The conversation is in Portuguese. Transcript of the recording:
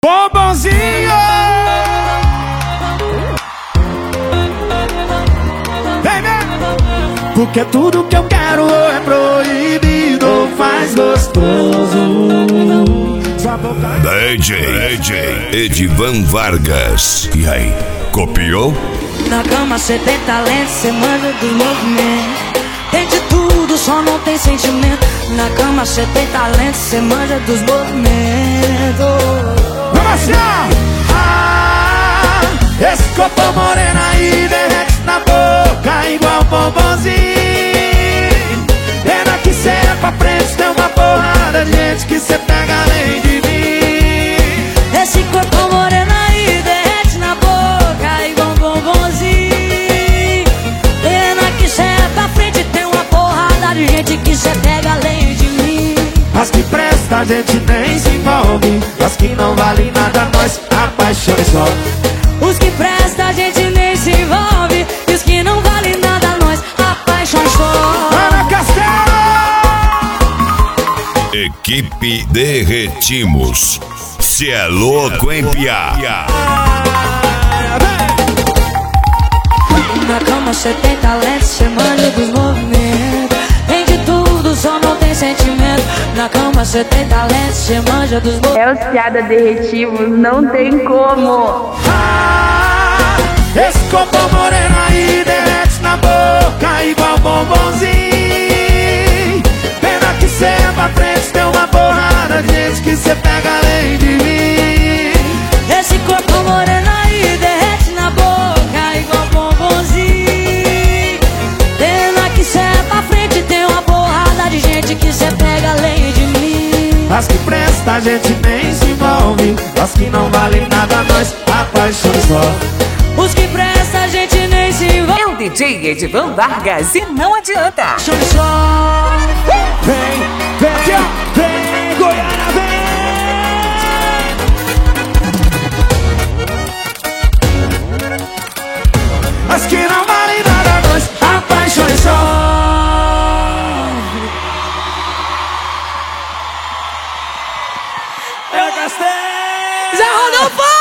Bombonzinho! Vem, vem! Porque tudo que eu quero é proibido ou faz gostoso. DJ Edivan Vargas. E aí, copiou? Na cama cê tem talento, cê manja dos movimentos. Tem de tudo, só não tem sentimento. Na cama cê tem talento, cê manja dos movimentos. Vamos lá! Esse corpo moreno aí derrete na boca igual bombonzinho. Pena que cê é pra frente, tem uma porrada de gente que cê pega além de mim. Esse corpo moreno aí derrete na boca igual bombonzinho. Pena que cê é pra frente, tem uma porrada de gente que cê pega além de mim. As que presta a gente nem se envolve, as que não vale nada nós apaixonamos só. Os que presta a gente nem se envolve, e os que não vale nada nós apaixonamos só. Ana Castelo! Equipe Derretimos. Cê é louco, hein, piá? Na cama cê tem talento, cê manja dos movimentos. Tem de tudo, só não tem sentimento. Na cama cê tem talento, cê manja dos movimentos. É os piada derretivos, não tem como. Esse corpo moreno aí derrete na boca igual bombonzinho. Pena que cê é pra frente, tem uma porrada de gente que cê pega além de mim. Esse corpo moreno aí derrete na boca igual bombonzinho. Pena que cê é pra frente, tem uma porrada de gente que cê pega além de mim. As que presta a gente nem se envolve, as que não valem nada nós apaixonamos só. Os que presta a gente nem se envolve. É o DJ Edivan Vargas e não adianta. Apaixonamos só. Vem, vem, aqui, ó. Vem, Goiânia, vem. As que não valem nada nós apaixonamos só. É Castelo! Zé Rodolfo!